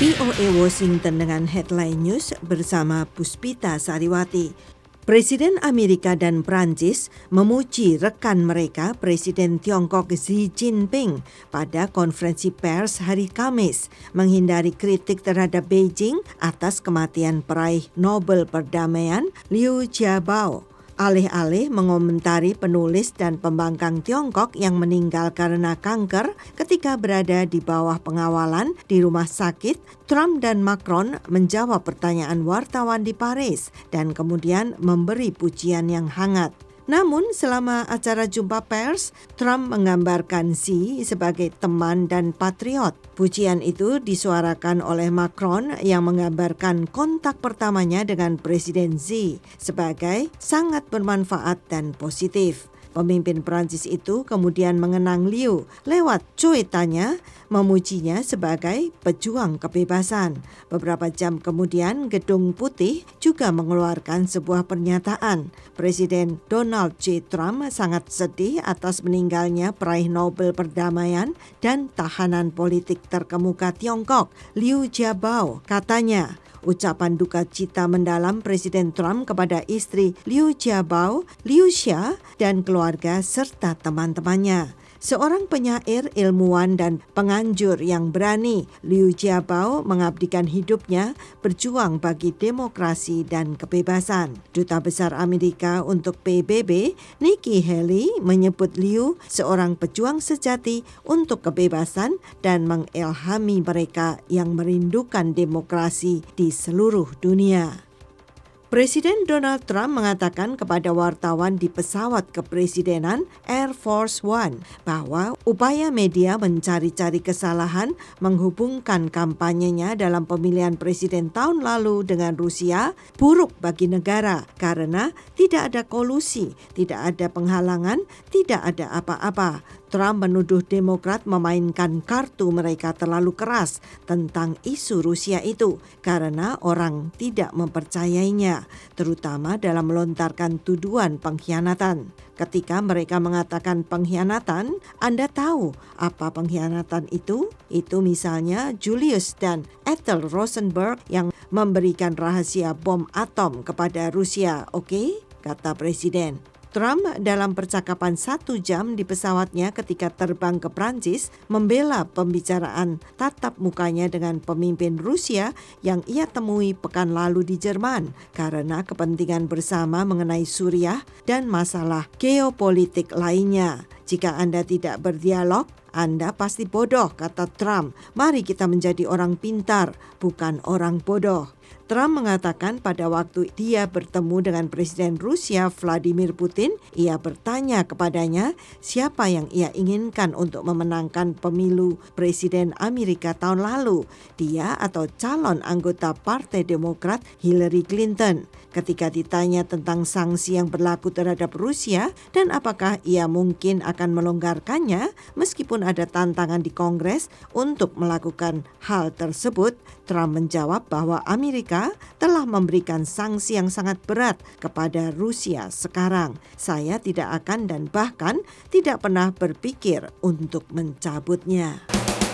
VOA Washington dengan headline news bersama Puspita Sariwati. Presiden Amerika dan Prancis memuji rekan mereka Presiden Tiongkok Xi Jinping pada konferensi pers hari Kamis, menghindari kritik terhadap Beijing atas kematian peraih Nobel Perdamaian Liu Xiaobo. Alih-alih mengomentari penulis dan pembangkang Tiongkok yang meninggal karena kanker ketika berada di bawah pengawalan di rumah sakit, Trump dan Macron menjawab pertanyaan wartawan di Paris dan kemudian memberi pujian yang hangat. Namun selama acara jumpa pers, Trump menggambarkan Xi sebagai teman dan patriot. Pujian itu disuarakan oleh Macron yang menggambarkan kontak pertamanya dengan Presiden Xi sebagai sangat bermanfaat dan positif. Pemimpin Prancis itu kemudian mengenang Liu lewat cuitannya memujinya sebagai pejuang kebebasan. Beberapa jam kemudian Gedung Putih juga mengeluarkan sebuah pernyataan. Presiden Donald J. Trump sangat sedih atas meninggalnya peraih Nobel Perdamaian dan tahanan politik terkemuka Tiongkok, Liu Xiaobo. Katanya, ucapan duka cita mendalam Presiden Trump kepada istri Liu Xiaobo, Liu Xia, dan keluarga serta teman-temannya. Seorang penyair, ilmuwan, dan penganjur yang berani, Liu Xiaobo mengabdikan hidupnya berjuang bagi demokrasi dan kebebasan. Duta Besar Amerika untuk PBB, Nikki Haley, menyebut Liu seorang pejuang sejati untuk kebebasan dan mengilhami mereka yang merindukan demokrasi di seluruh dunia. Presiden Donald Trump mengatakan kepada wartawan di pesawat kepresidenan Air Force One bahwa upaya media mencari-cari kesalahan menghubungkan kampanyenya dalam pemilihan presiden tahun lalu dengan Rusia buruk bagi negara karena tidak ada kolusi, tidak ada penghalangan, tidak ada apa-apa. Trump menuduh Demokrat memainkan kartu mereka terlalu keras tentang isu Rusia itu karena orang tidak mempercayainya, terutama dalam melontarkan tuduhan pengkhianatan. Ketika mereka mengatakan pengkhianatan, Anda tahu apa pengkhianatan itu? Itu misalnya Julius dan Ethel Rosenberg yang memberikan rahasia bom atom kepada Rusia, oke? Kata Presiden. Trump dalam percakapan 1 jam di pesawatnya ketika terbang ke Prancis membela pembicaraan tatap mukanya dengan pemimpin Rusia yang ia temui pekan lalu di Jerman karena kepentingan bersama mengenai Suriah dan masalah geopolitik lainnya. Jika Anda tidak berdialog, Anda pasti bodoh, kata Trump. Mari kita menjadi orang pintar, bukan orang bodoh. Trump mengatakan pada waktu dia bertemu dengan Presiden Rusia Vladimir Putin, ia bertanya kepadanya siapa yang ia inginkan untuk memenangkan pemilu Presiden Amerika tahun lalu, dia atau calon anggota Partai Demokrat Hillary Clinton. Ketika ditanya tentang sanksi yang berlaku terhadap Rusia dan apakah ia mungkin akan melonggarkannya meskipun ada tantangan di Kongres untuk melakukan hal tersebut, Trump menjawab bahwa Amerika telah memberikan sanksi yang sangat berat kepada Rusia sekarang. Saya tidak akan dan bahkan tidak pernah berpikir untuk mencabutnya.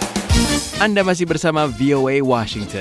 Anda masih bersama VOA Washington.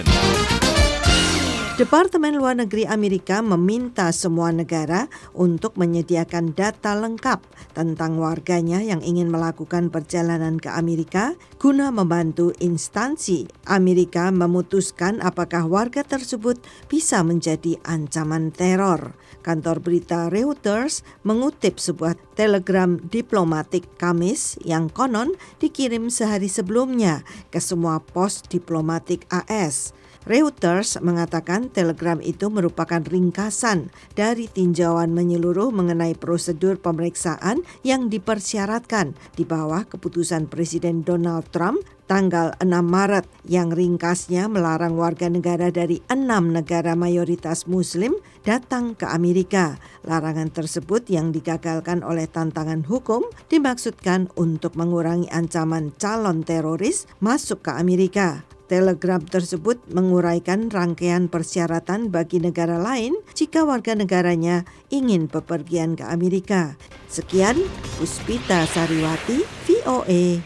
Departemen Luar Negeri Amerika meminta semua negara untuk menyediakan data lengkap tentang warganya yang ingin melakukan perjalanan ke Amerika guna membantu instansi Amerika memutuskan apakah warga tersebut bisa menjadi ancaman teror. Kantor berita Reuters mengutip sebuah telegram diplomatik Kamis yang konon dikirim sehari sebelumnya ke semua pos diplomatik AS. Reuters mengatakan telegram itu merupakan ringkasan dari tinjauan menyeluruh mengenai prosedur pemeriksaan yang dipersyaratkan di bawah keputusan Presiden Donald Trump tanggal 6 Maret yang ringkasnya melarang warga negara dari 6 negara mayoritas Muslim datang ke Amerika. Larangan tersebut yang digagalkan oleh tantangan hukum dimaksudkan untuk mengurangi ancaman calon teroris masuk ke Amerika. Telegram tersebut menguraikan rangkaian persyaratan bagi negara lain jika warga negaranya ingin bepergian ke Amerika. Sekian, Puspita Sariwati, VOA.